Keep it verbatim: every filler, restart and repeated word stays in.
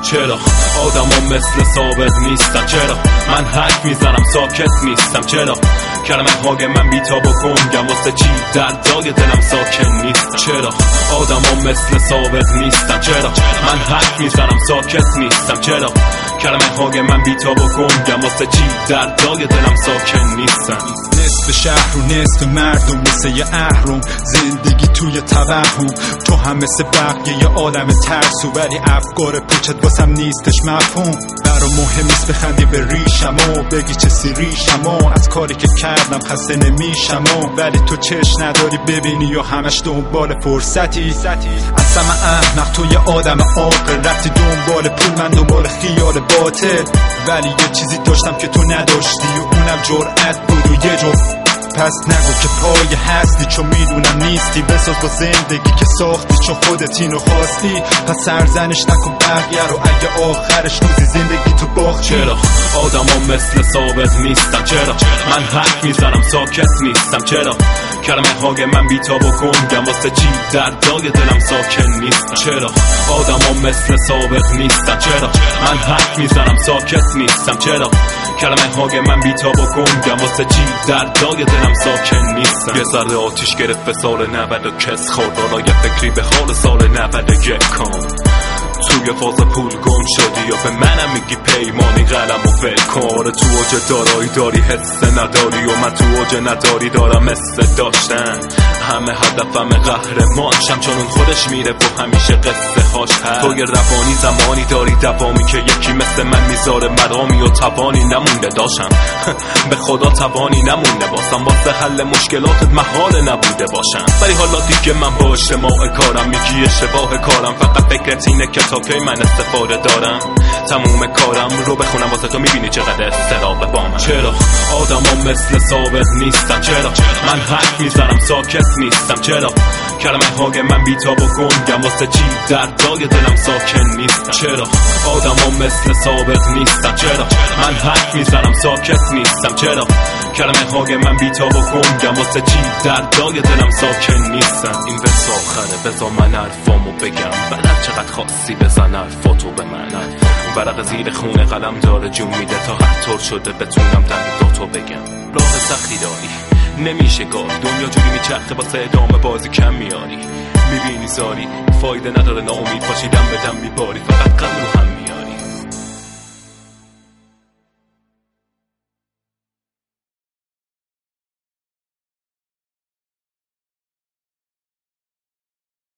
چرا آدما مثل ثابت نیستن؟ چرا من حرف میزنم ساکت نیستم؟ چرا کلمه های من بیتاب و گنگم واسه چی دردای دلم ساکن نیستن؟ چرا آدما مثل ثابت نیستن؟ چرا من حرف میزنم ساکت نیستم؟ چرا کلمه های من بیتاب و گنگم واسه چی دردای دلم ساکن نیستن؟ نصف شهر و نصف مردم مثل یه اهرم، زندگی توی توهم، تو هم مثل بقیه یه عالم ترسو، ولی افکار پوچت واسم نیستش مفهوم. برام مهم نیست بخندی به ریشم و بگی چه سی ریشم و از کاری که کردم خسته نمیشم و ولی تو چش نداری ببینی یا همش دنبال فرصتی. اصلا من احمق تو یه آدم عاقل، رفتی دنبال پول من دنبال خیال باطل، ولی یه چیزی داشتم که تو نداشتی و اونم جرأت بود و یه جو. پس نگو که پای هستی چون میدونم نیستی، بساز با زندگی که ساختی چون خودت اینو خواستی. پس سرزنش نکن بقیه رو اگه آخرش روزی زندگی تو باختی. چرا آدما مثل ثابت نیستن؟ چرا من حرف میزنم ساکت نیستم؟ چرا کلمه های من بیتاب و گنگم واسه چی دردای دلم ساکن نیستن؟ چرا آدما مثل ثابت نیستن؟ چرا من حرف میزنم ساکت نیستم؟ چرا کلمه های من بیتاب و گنگم واسه چی دردای دلم ساکن نیستن؟ یه ذره آتیش گرفت به سال نود و کس خورد، حالا یه فکری به حال سال نود و یک کن. توی فاز پول گم شدی یا به منم میگی پیمانی قلم و ول کن؟ تو اوج دارایی داری حس نداری و من تو اوج نداری دارم مثل داشتن. همه هدفم قهرمان شم چون اون خودش میره و همیشه قصه هاش هست. تو یه روانی زمانی داری دوامی که یکی مثل من میذاره مرامی و توانی نمونده داشتم به خدا توانی نمونده واسم واسه حل مشکلاتت محال نبوده باشم. ولی حالا دیگه من با اجتماع کارم میگی اشتباه کارم، فقط فکرت اینه که تا کی من استفاده دارم تموم کارم رو بخونم واسه تو میبینی چقدر استراب با من. چرا آدما مثل ثابت نیستن؟ چرا من حرف میزنم ساکت نیستم؟ چرا کلمه های من بیتاب و گنگم واسه چی دردای دلم ساکن نیستن؟ چرا آدما مثل ثابت نیستن؟ چرا من حرف میزنم ساکت نیستم؟ چرا کلمه های من بیتاب و گنگم واسه چی دردای دلم ساکن نیستن؟ این بس آخره بذار من حرفامو بگم، بعد چقدر خواستی بزن حرفاتو به من. ورق زیر خونه قلم داره جون میده تا هر طور شده بتونم درداتو بگم. راه سختی داری نمیشه گاه، دنیا جوری میچرخه واسه ادامه بازی کم میاری. میبینی زاری فایده نداره ناامید باشی دم به دم میباری، فقط قبول هم